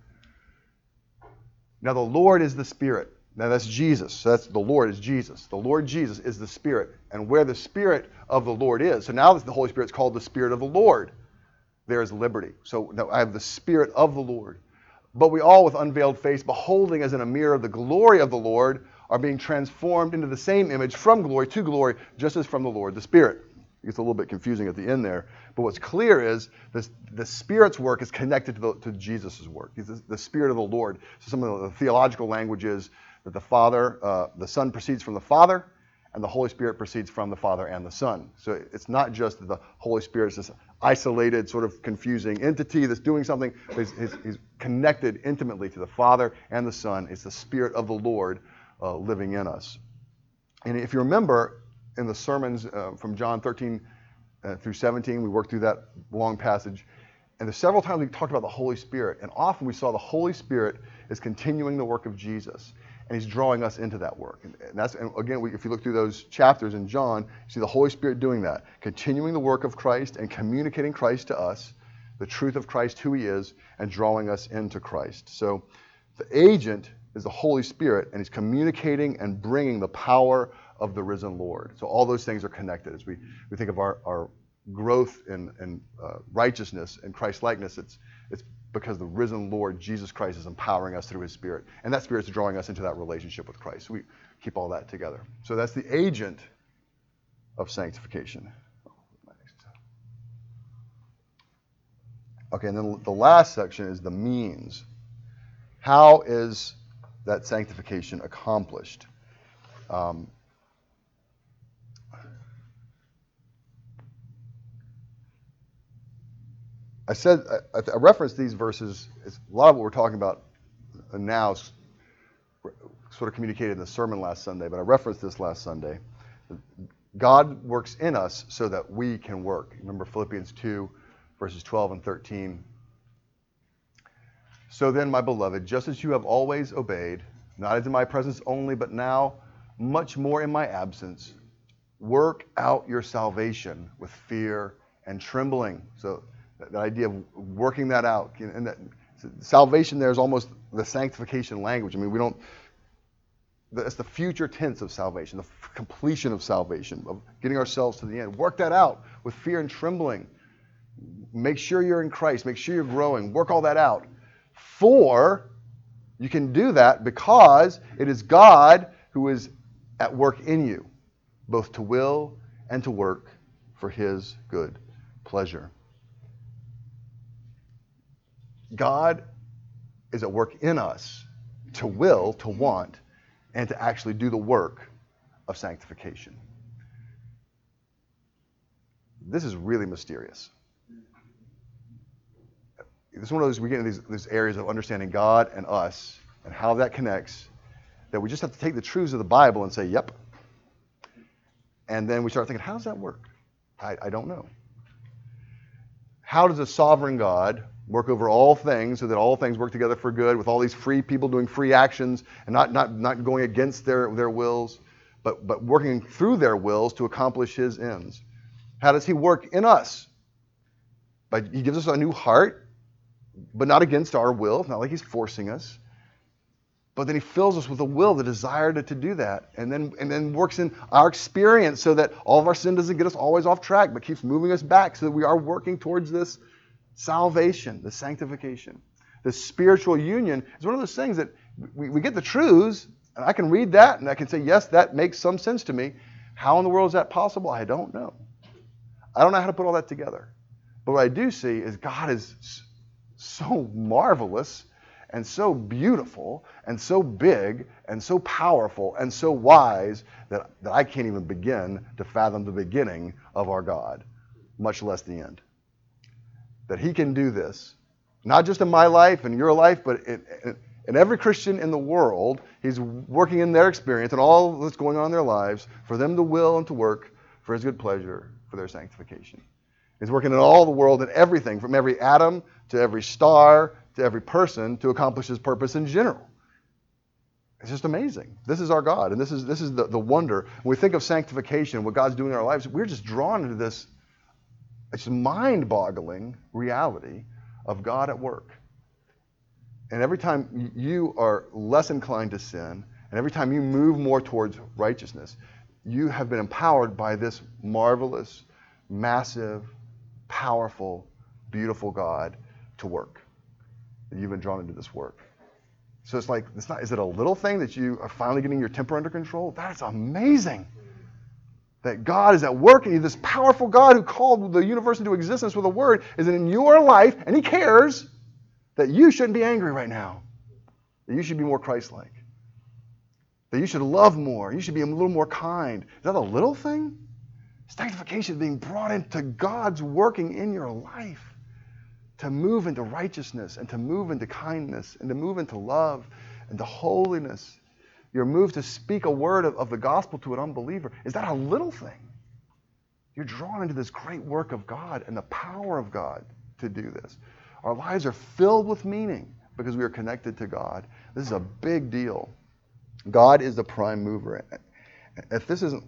Speaker 1: Now the Lord is the Spirit. Now that's Jesus. So that's the Lord is Jesus. The Lord Jesus is the Spirit. And where the Spirit of the Lord is, so now the Holy Spirit's called the Spirit of the Lord, there is liberty. So now I have the Spirit of the Lord. But we all, with unveiled face, beholding as in a mirror the glory of the Lord, are being transformed into the same image from glory to glory, just as from the Lord the Spirit. It gets a little bit confusing at the end there. But what's clear is this, the Spirit's work is connected to, the, to Jesus' work. He's the, the Spirit of the Lord. So some of the theological language is that the Father, uh, the Son proceeds from the Father, and the Holy Spirit proceeds from the Father and the Son. So it's not just that the Holy Spirit is this isolated, sort of confusing entity that's doing something, but he's, he's, he's connected intimately to the Father and the Son. It's the Spirit of the Lord uh, living in us. And if you remember, in the sermons uh, from John thirteen uh, through seventeen, we worked through that long passage, and there's several times we talked about the Holy Spirit, and often we saw the Holy Spirit is continuing the work of Jesus. And he's drawing us into that work. And that's, and again, we, if you look through those chapters in John, you see the Holy Spirit doing that, continuing the work of Christ and communicating Christ to us, the truth of Christ, who he is, and drawing us into Christ. So the agent is the Holy Spirit, and he's communicating and bringing the power of the risen Lord. So all those things are connected. As we, we think of our, our growth in, in uh, righteousness and Christ-likeness, it's, it's because the risen Lord, Jesus Christ, is empowering us through his Spirit. And that Spirit's drawing us into that relationship with Christ. So we keep all that together. So that's the agent of sanctification. Okay, and then the last section is the means. How is that sanctification accomplished? Um, I said, I, I referenced these verses. It's, a lot of what we're talking about now is sort of communicated in the sermon last Sunday, but I referenced this last Sunday. God works in us so that we can work. Remember Philippians two, verses twelve and thirteen. So then, my beloved, just as you have always obeyed, not as in my presence only, but now much more in my absence, work out your salvation with fear and trembling. So the idea of working that out, and that salvation there is almost the sanctification language. I mean, we don't, that's the future tense of salvation, the f- completion of salvation, of getting ourselves to the end. Work that out with fear and trembling. Make sure you're in Christ. Make sure you're growing. Work all that out. For you can do that because it is God who is at work in you, both to will and to work for his good pleasure. God is at work in us to will, to want, and to actually do the work of sanctification. This is really mysterious. This is one of those, we get into these, these areas of understanding God and us and how that connects, that we just have to take the truths of the Bible and say, yep. And then we start thinking, how does that work? I, I don't know. How does a sovereign God work over all things so that all things work together for good, with all these free people doing free actions and not, not, not going against their, their wills, but, but working through their wills to accomplish his ends? How does he work in us But he gives us a new heart, but not against our will. It's not like he's forcing us. But then he fills us with a will, the desire to, to do that, and then and then works in our experience so that all of our sin doesn't get us always off track, but keeps moving us back so that we are working towards this salvation, this sanctification. This spiritual union is one of those things that we, we get the truths, and I can read that, and I can say, yes, that makes some sense to me. How in the world is that possible? I don't know. I don't know how to put all that together. But what I do see is God is so marvelous and so beautiful and so big and so powerful and so wise that, that I can't even begin to fathom the beginning of our God, much less the end. That he can do this, not just in my life and your life, but in, in, in every Christian in the world. He's working in their experience and all that's going on in their lives for them to will and to work for his good pleasure, for their sanctification. He's working in all the world and everything, from every atom to every star to every person, to accomplish his purpose in general. It's just amazing. This is our God, and this is this is the, the wonder. When we think of sanctification, what God's doing in our lives, we're just drawn into this it's mind-boggling reality of God at work. And every time you are less inclined to sin, and every time you move more towards righteousness, you have been empowered by this marvelous, massive, powerful, beautiful God to work. You've been drawn into this work. So it's like, it's not, is it a little thing that you are finally getting your temper under control? That's amazing. That God is at work, and this powerful God who called the universe into existence with a word is in your life, and he cares that you shouldn't be angry right now. That you should be more Christ-like. That you should love more. You should be a little more kind. Is that a little thing? Sanctification is being brought into God's working in your life. To move into righteousness and to move into kindness and to move into love and to holiness. You're moved to speak a word of, of the gospel to an unbeliever. Is that a little thing? You're drawn into this great work of God and the power of God to do this. Our lives are filled with meaning because we are connected to God. This is a big deal. God is the prime mover. If this isn't,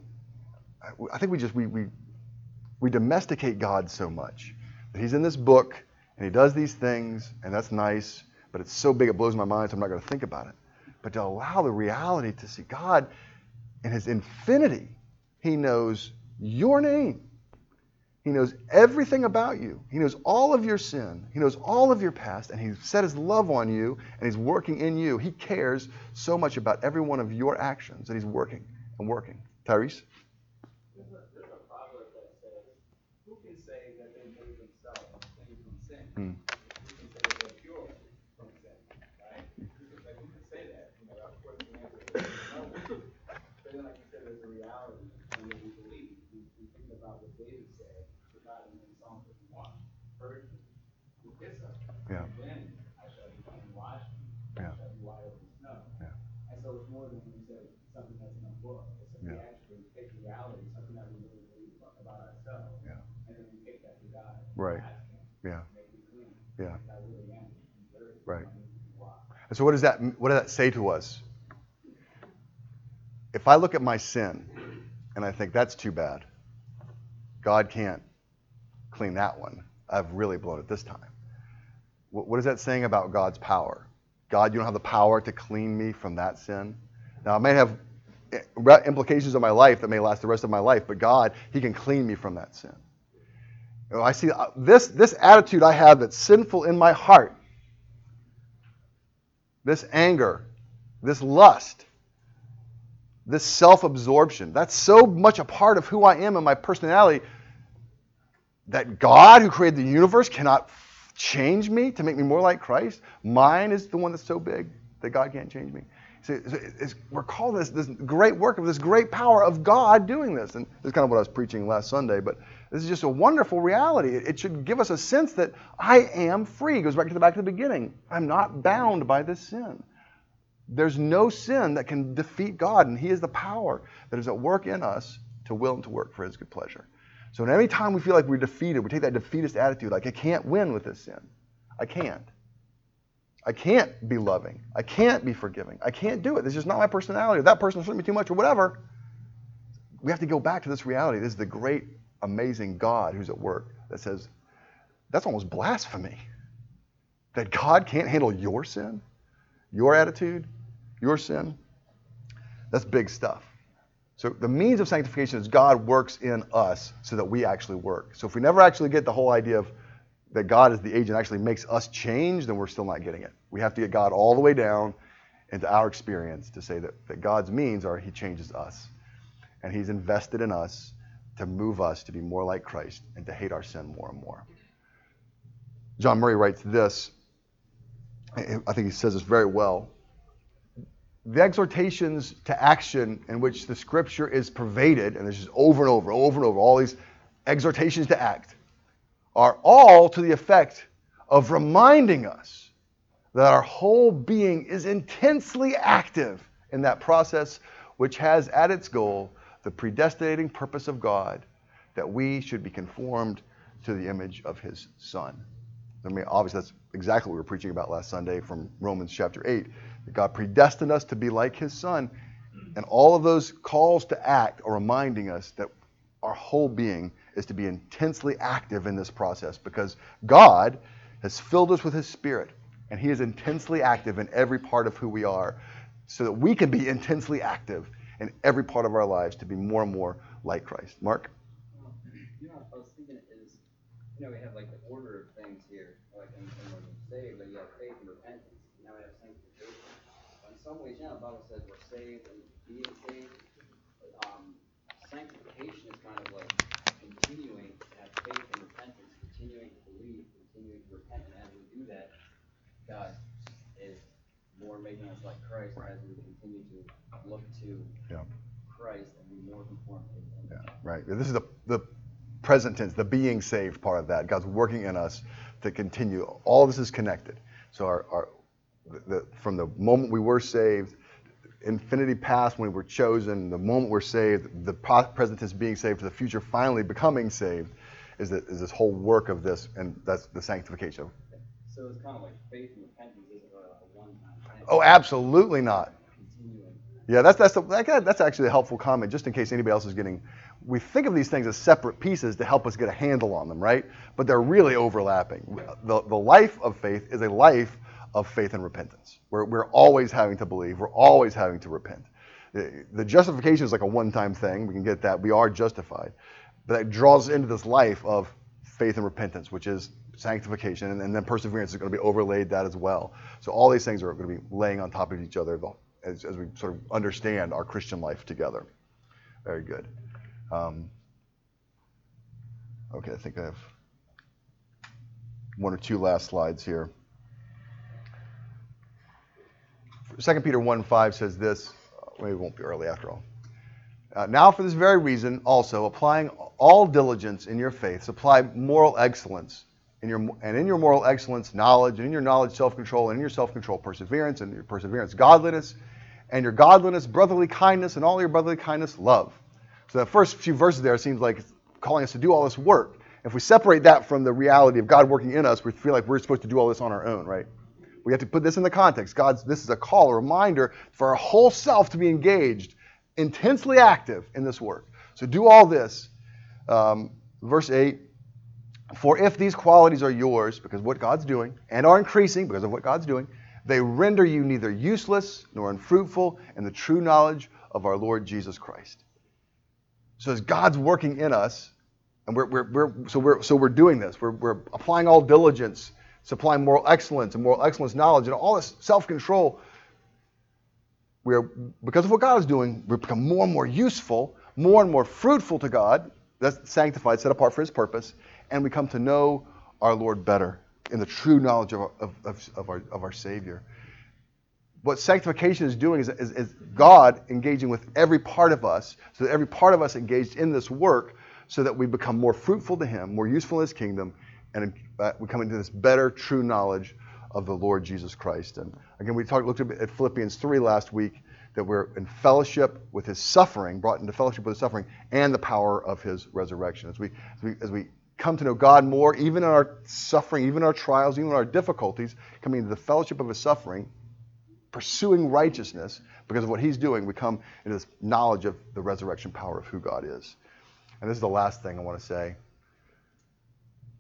Speaker 1: I think we just, we, we, we domesticate God so much. That he's in this book, and he does these things, and that's nice, but it's so big it blows my mind, so I'm not going to think about it. But to allow the reality to see God in his infinity, he knows your name. He knows everything about you. He knows all of your sin. He knows all of your past, and he's set his love on you, and he's working in you. He cares so much about every one of your actions that he's working and working. Tyrese?
Speaker 8: There's a, there's a proverb that says, who can say that they made themselves clean from sin?
Speaker 1: Hmm.
Speaker 8: Who can say that they're pure from sin? Right? Who can, like, who can say that? You know, of course the answer is no one. But then, like you said, there's a reality in what we believe. We, we think about what David said to God in Psalm fifty-one. Purge me with hyssop,
Speaker 1: Yeah.
Speaker 8: and then I shall be clean. Wash me,
Speaker 1: Yeah.
Speaker 8: I shall be whiter than snow.
Speaker 1: Yeah.
Speaker 8: And so it's more than when you say something that's in a book. It's that we
Speaker 1: Yeah.
Speaker 8: actually take reality, something that we really believe about ourselves,
Speaker 1: Yeah.
Speaker 8: and then we take that to God. and
Speaker 1: Right.
Speaker 8: ask him,
Speaker 1: Yeah.
Speaker 8: make me clean.
Speaker 1: Yeah.
Speaker 8: I really am. I'm dirty.
Speaker 1: Right.
Speaker 8: I need to be washed.
Speaker 1: And so what does that what does that say to us? If I look at my sin and I think that's too bad, God can't clean that one. I've really blown it this time. What, what is that saying about God's power? God, you don't have the power to clean me from that sin. Now, it may have implications of my life that may last the rest of my life, but God, he can clean me from that sin. You know, I see uh, this, this attitude I have that's sinful in my heart, this anger, this lust, this self-absorption, that's so much a part of who I am and my personality that God, who created the universe, cannot change me to make me more like Christ. Mine is the one that's so big that God can't change me. See, it's, we're called this, this great work of this great power of God doing this. And this is kind of what I was preaching last Sunday, but this is just a wonderful reality. It, it should give us a sense that I am free. It goes back to the back to the beginning. I'm not bound by this sin. There's no sin that can defeat God, and he is the power that is at work in us to will and to work for his good pleasure. So any time we feel like we're defeated, we take that defeatist attitude, like I can't win with this sin. I can't. I can't be loving. I can't be forgiving. I can't do it. This is just not my personality. Or that person hurt me too much or whatever. We have to go back to this reality. This is the great, amazing God who's at work that says, that's almost blasphemy. That God can't handle your sin, your attitude, your sin. That's big stuff. So the means of sanctification is God works in us so that we actually work. So if we never actually get the whole idea of that God is the agent actually makes us change, then we're still not getting it. We have to get God all the way down into our experience to say that, that God's means are he changes us. And he's invested in us to move us to be more like Christ and to hate our sin more and more. John Murray writes this. I think he says this very well. The exhortations to action in which the scripture is pervaded, and there's just over and over, over and over, all these exhortations to act, are all to the effect of reminding us that our whole being is intensely active in that process which has at its goal the predestinating purpose of God, that we should be conformed to the image of his Son. I mean, obviously, that's exactly what we were preaching about last Sunday from Romans chapter eight. That God predestined us to be like his Son. And all of those calls to act are reminding us that our whole being is to be intensely active in this process because God has filled us with his Spirit. And he is intensely active in every part of who we are so that we can be intensely active in every part of our lives to be more and more like Christ. Mark?
Speaker 8: You know, I was thinking is, you know, we have like the order of things here, like in, in when we're saved, but you have faith and repentance. Now we have sanctification. In some ways, yeah, the Bible says we're saved and being saved. But, um, sanctification is kind of like continuing to have faith and repentance, continuing to believe, continuing to repent. And as we do that, God is more making us like Christ as we continue to look to
Speaker 1: Yeah.
Speaker 8: Christ and be more conformed to him.
Speaker 1: Yeah, right. This is the, the present tense, the being saved part of that. God's working in us to continue. All this is connected. So our, our the, from the moment we were saved, infinity past when we were chosen, the moment we're saved, the present tense being saved, to the future finally becoming saved, is, that, is this whole work of this, and that's the sanctification.
Speaker 8: So it's kind of like faith and repentance isn't a, a one-time thing.
Speaker 1: Oh, absolutely not.
Speaker 8: Continuing.
Speaker 1: Yeah, that's that's the, that, that's actually a helpful comment, just in case anybody else is getting. We think of these things as separate pieces to help us get a handle on them, right? But they're really overlapping. The the life of faith is a life of faith and repentance. We're we're always having to believe. We're always having to repent. The, the justification is like a one-time thing. We can get that. We are justified, but that draws us into this life of faith and repentance, which is sanctification, and, and then perseverance is going to be overlaid that as well. So all these things are going to be laying on top of each other as, as we sort of understand our Christian life together. Very good. Um, okay, I think I have one or two last slides here. Second Peter one five says this. Maybe it won't be early after all. Uh, now for this very reason, also, applying all diligence in your faith, supply moral excellence, in your, and in your moral excellence, knowledge, and in your knowledge, self-control, and in your self-control, perseverance, and in your perseverance, godliness, and your godliness, brotherly kindness, and all your brotherly kindness, love. So the first few verses there seems like it's calling us to do all this work. If we separate that from the reality of God working in us, we feel like we're supposed to do all this on our own, right? We have to put this in the context. God's, this is a call, a reminder for our whole self to be engaged, intensely active in this work. So do all this. Um, verse eight, for if these qualities are yours, because of what God's doing, and are increasing because of what God's doing, they render you neither useless nor unfruitful in the true knowledge of our Lord Jesus Christ. So as God's working in us, and we're, we're, we're so we're so we're doing this, we're, we're applying all diligence, supplying moral excellence and moral excellence knowledge and all this self-control. We are, because of what God is doing, we become more and more useful, more and more fruitful to God. That's sanctified, set apart for his purpose, and we come to know our Lord better in the true knowledge of our, of, of, of our, of our Savior. What sanctification is doing is, is, is God engaging with every part of us, so that every part of us engaged in this work, so that we become more fruitful to him, more useful in his kingdom, and uh, we come into this better, true knowledge of the Lord Jesus Christ. And again, we talked, looked at Philippians three last week, that we're in fellowship with his suffering, brought into fellowship with his suffering, and the power of his resurrection. As we, as we, as we come to know God more, even in our suffering, even in our trials, even in our difficulties, coming into the fellowship of his suffering, pursuing righteousness because of what he's doing, we come into this knowledge of the resurrection power of who God is. And this is the last thing I want to say.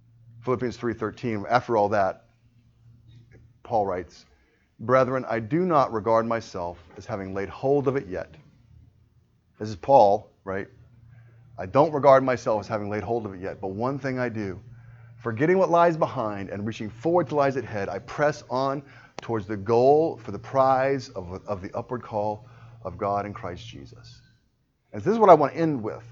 Speaker 1: Philippians three thirteen, after all that, Paul writes, "Brethren, I do not regard myself as having laid hold of it yet." This is Paul, right? "I don't regard myself as having laid hold of it yet, but one thing I do, forgetting what lies behind and reaching forward to lies ahead, I press on towards the goal for the prize of, of the upward call of God in Christ Jesus." And this is what I want to end with.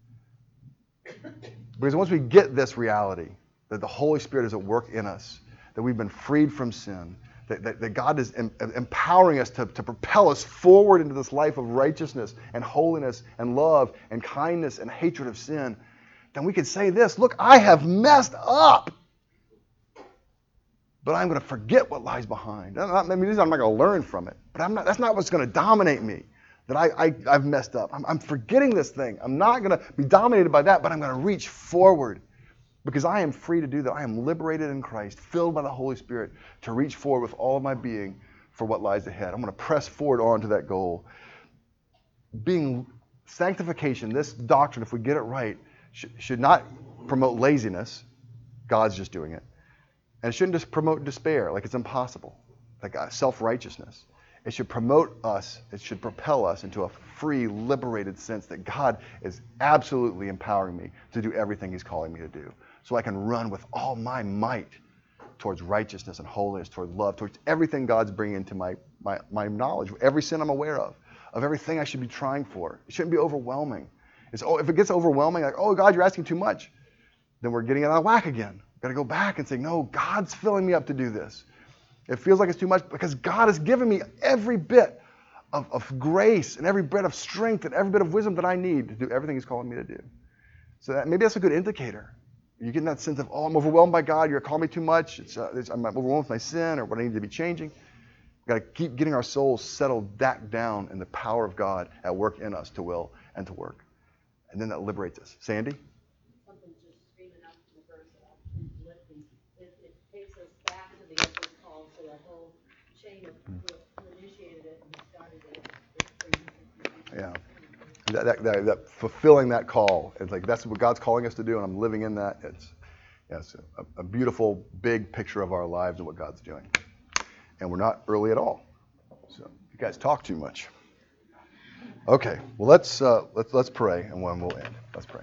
Speaker 1: Because once we get this reality, that the Holy Spirit is at work in us, that we've been freed from sin, that, that, that God is em- empowering us to, to propel us forward into this life of righteousness and holiness and love and kindness and hatred of sin, then we can say this: look, I have messed up, but I'm going to forget what lies behind. I'm not, I mean, I'm not going to learn from it, but I'm not, that's not what's going to dominate me, that I, I, I've messed up. I'm, I'm forgetting this thing. I'm not going to be dominated by that, but I'm going to reach forward because I am free to do that. I am liberated in Christ, filled by the Holy Spirit to reach forward with all of my being for what lies ahead. I'm going to press forward on to that goal. Being sanctification, this doctrine, if we get it right, sh- should not promote laziness. God's just doing it. And it shouldn't just promote despair, like it's impossible, like uh, self-righteousness. It should promote us, it should propel us into a free, liberated sense that God is absolutely empowering me to do everything He's calling me to do. So I can run with all my might towards righteousness and holiness, towards love, towards everything God's bringing into my, my, my knowledge, every sin I'm aware of, of everything I should be trying for. It shouldn't be overwhelming. It's, oh, if it gets overwhelming, like, oh, God, you're asking too much, then we're getting out of whack again. Got to go back and say, no, God's filling me up to do this. It feels like it's too much because God has given me every bit of, of grace and every bit of strength and every bit of wisdom that I need to do everything He's calling me to do. So that, maybe that's a good indicator. You get that sense of, oh, I'm overwhelmed by God. You're calling me too much. It's, uh, it's, I'm overwhelmed with my sin or what I need to be changing. We've got to keep getting our souls settled back down in the power of God at work in us to will and to work. And then that liberates us. Sandy?
Speaker 6: Something just screaming out from the verse that I've been lifting. It, it takes us back to the upward call, so that whole chain of who initiated it and started it. It brings us into
Speaker 1: Yeah. That, that, that, that fulfilling that call. It's like that's what God's calling us to do, and I'm living in that. It's, yeah, it's a, a beautiful, big picture of our lives and what God's doing. And we're not early at all. So you guys talk too much. Okay, well let's uh, let's let's pray, and when we'll end. Let's pray.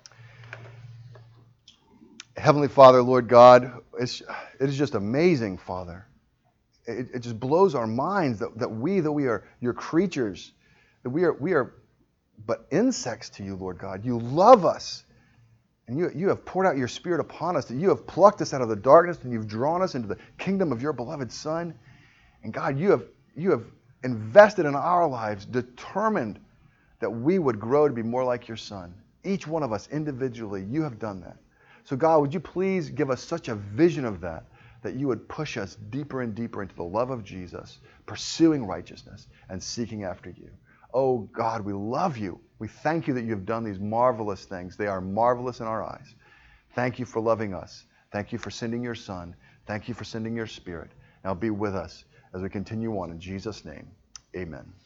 Speaker 1: Heavenly Father, Lord God, it's, it is just amazing, Father. It, it just blows our minds that, that we, that we are your creatures, that we are we are but insects to you, Lord God. You love us, and you you have poured out your Spirit upon us, that you have plucked us out of the darkness, and you've drawn us into the kingdom of your beloved Son. And God, you have you have invested in our lives, determined that we would grow to be more like your Son. Each one of us individually, you have done that. So God, would you please give us such a vision of that, that you would push us deeper and deeper into the love of Jesus, pursuing righteousness and seeking after you. Oh God, we love you. We thank you that you have done these marvelous things. They are marvelous in our eyes. Thank you for loving us. Thank you for sending your Son. Thank you for sending your Spirit. Now be with us as we continue on in Jesus' name. Amen.